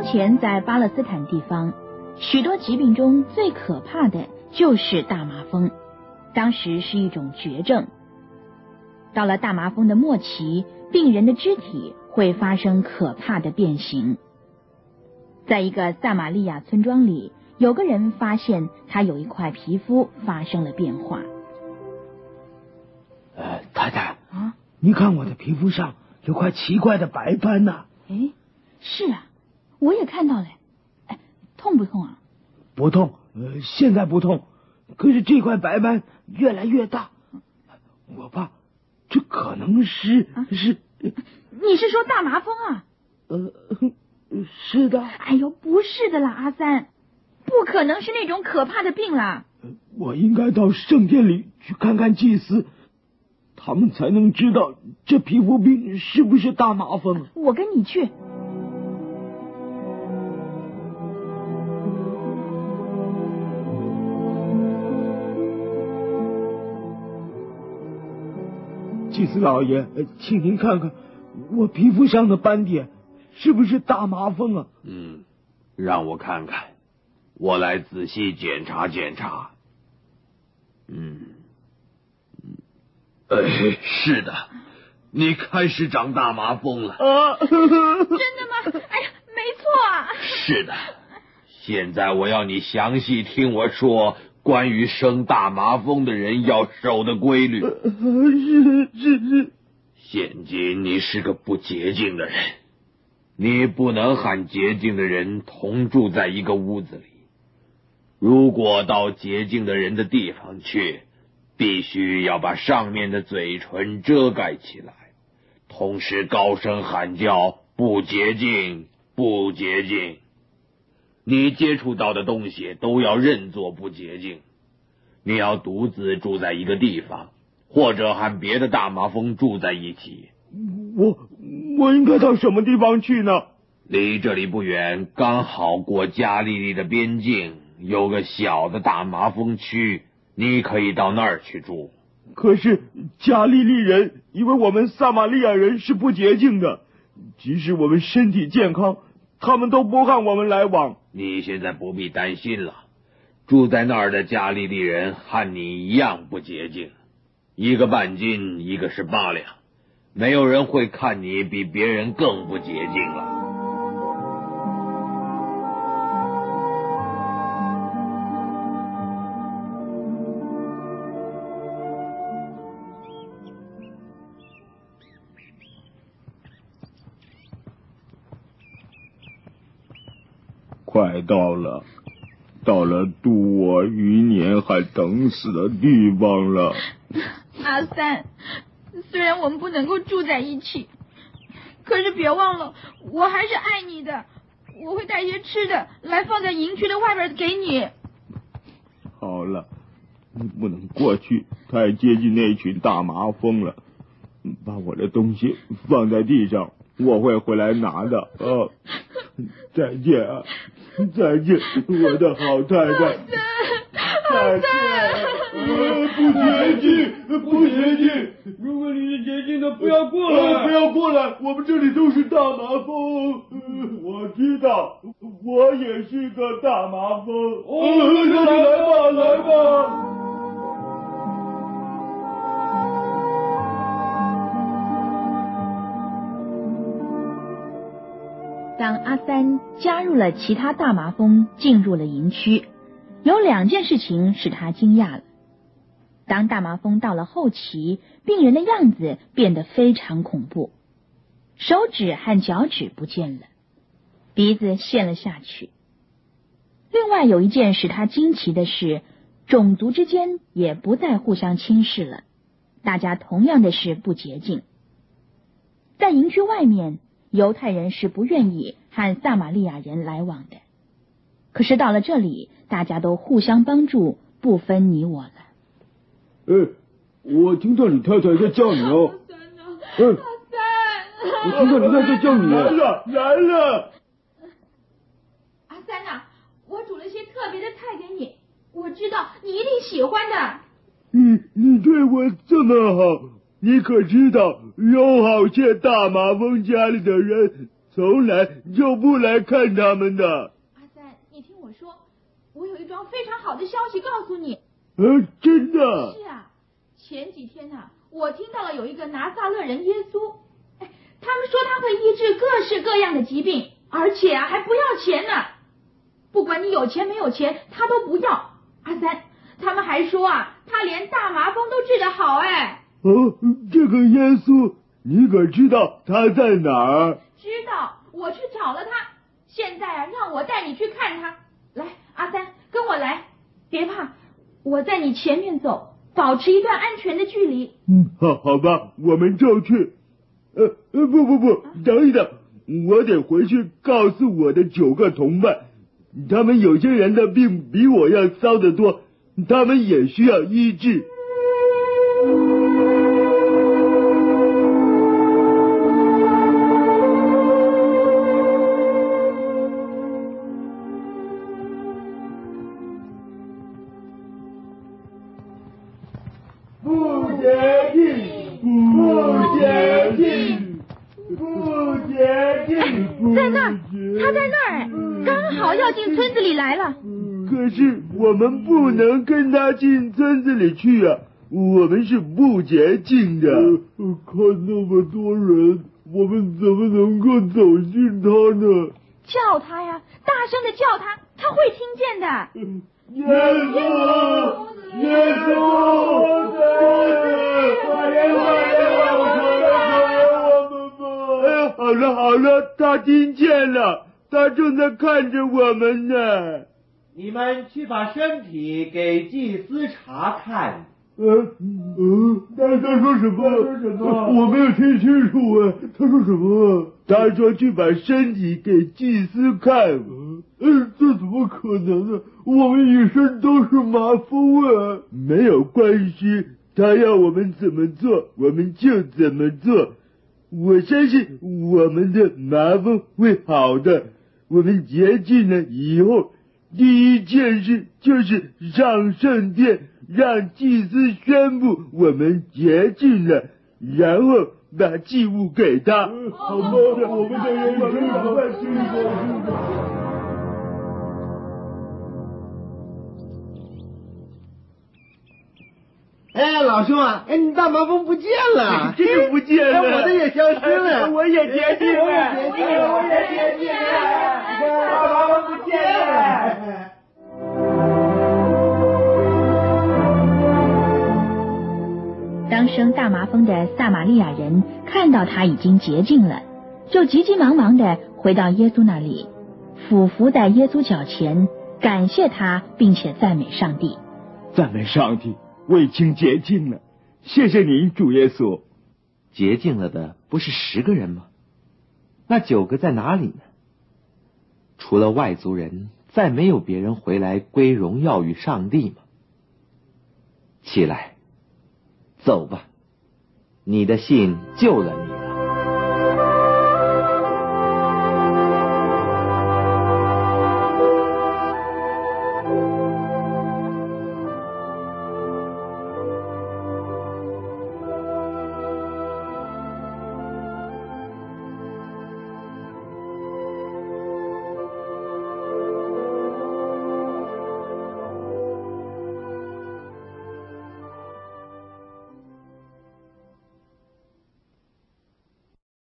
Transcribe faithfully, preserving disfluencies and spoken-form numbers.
前在巴勒斯坦地方，许多疾病中最可怕的就是大麻风，当时是一种绝症。到了大麻风的末期，病人的肢体会发生可怕的变形。在一个撒玛利亚村庄里，有个人发现他有一块皮肤发生了变化。 呃，太太啊， 你看我的皮肤上有块奇怪的白斑呐、啊。 哎，是啊，我也看到了。哎，痛不痛啊？ 不痛，呃，现在不痛，可是这块白斑越来越大，我怕这可能是、啊、是。 你是说大麻风啊？ 呃，是的。 哎呦，不是的啦，阿三，不可能是那种可怕的病啦。 我应该到圣殿里去看看祭司，他们才能知道这皮肤病是不是大麻风。 我跟你去。 祭司老爷，请您看看我皮肤上的斑点是不是大麻风啊？ 嗯，让我看看，我来仔细检查检查。嗯，哎，是的，你开始长大麻风了。 啊，真的吗？哎呀，没错啊。 是的，现在我要你详细听我说关于生大麻风的人要守的规律。 是是是。 现今你是个不洁净的人，你不能和洁净的人同住在一个屋子里。如果到洁净的人的地方去，必须要把上面的嘴唇遮盖起来，同时高声喊叫不洁净，不洁净。你接触到的东西都要认作不洁净。你要独自住在一个地方，或者和别的大麻风住在一起。 我我应该到什么地方去呢？ 离这里不远，刚好过加利利的边境，有个小的大麻风区，你可以到那儿去住。 可是加利利人以为我们撒玛利亚人是不洁净的，即使我们身体健康，他们都不和我们来往。 你现在不必担心了，住在那儿的加利利人和你一样不洁净，一个半斤，一个是八两，没有人会看你比别人更不洁净了。 快到了，到了度我余年还等死的地方了。 阿三，虽然我们不能够住在一起，可是别忘了，我还是爱你的。我会带些吃的来放在营区的外边给你。 好了，你不能过去，太接近那群大麻风了。把我的东西放在地上，我会回来拿的。啊，再见啊，再见，我的好太太。再见。呃，不洁净，不洁净。如果你是洁净的，不要过来，呃、不要过来。我们这里都是大麻风。呃、我知道，我也是个大麻风。哦，呃、那你来吧，来吧。 当阿三加入了其他大麻风，进入了营区，有两件事情使他惊讶了。当大麻风到了后期，病人的样子变得非常恐怖，手指和脚趾不见了，鼻子陷了下去。另外有一件使他惊奇的是，种族之间也不再互相轻视了，大家同样的是不洁净。在营区外面，犹太人是不愿意和撒玛利亚人来往的，可是到了这里，大家都互相帮助，不分你我了。 哎，我听到你太太在叫你哦。 阿三啊， 哎， 阿三， 我听到你太太叫你。来了，来了。 阿三啊，我煮了些特别的菜给你，我知道你一定喜欢的。 你你对我这么好，你可知道有好些大麻风家里的人从来就不来看他们的。 阿三，你听我说，我有一桩非常好的消息告诉你。 呃，真的？ 是啊，前几天呢、啊，我听到了有一个拿撒勒人耶稣，哎，他们说他会医治各式各样的疾病，而且啊还不要钱呢。不管你有钱没有钱，他都不要。阿三，他们还说啊，他连大麻风都治得好。哎， 哦，这个耶稣，你可知道他在哪儿？ 知道，我去找了他。现在啊，让我带你去看他。来，阿三，跟我来，别怕，我在你前面走，保持一段安全的距离。 嗯，好，好吧，我们就去。呃呃，不不不，等一等，我得回去告诉我的九个同伴。他们有些人的病比我要糟得多，他们也需要医治。不洁净，不洁净，不洁净， 在那儿，他在那儿，刚好要进村子里来了。 可是我们不能跟他进村子里去啊，我们是不洁净的。呃、看那么多人，我们怎么能够走进他呢？ 叫他呀，大声的叫他，他会听见的。 耶稣，耶稣，快点快点，我们吧！哎呀，好了好了，他听见了，他正在看着我们呢。 你们去把身体给祭司查看。 呃呃，他他说什么？他说什么？我没有听清楚啊。他说什么？他说去把身体给祭司看。呃，这怎么可能呢？我们一身都是麻风啊。没有关系，他要我们怎么做，我们就怎么做。我相信我们的麻风会好的。我们洁净了以后，第一件事就是上圣殿，让祭司宣布我们洁净了，然后把祭物给他。好吧，我们的人生赶快去吧。 哎，老兄啊，哎，你大麻风不见了， 真是不见了， 我的也消失了， 我也洁净了， 我也洁净了，我也洁净了，大麻风不见了。 当生大麻风的撒玛利亚人看到他已经洁净了，就急急忙忙的回到耶稣那里，俯伏在耶稣脚前，感谢他，并且赞美上帝。 赞美上帝，我已经洁净了，谢谢您，主耶稣。 洁净了的不是十个人吗？那九个在哪里呢？除了外族人，再没有别人回来归荣耀与上帝吗？起来，走吧，你的信救了你。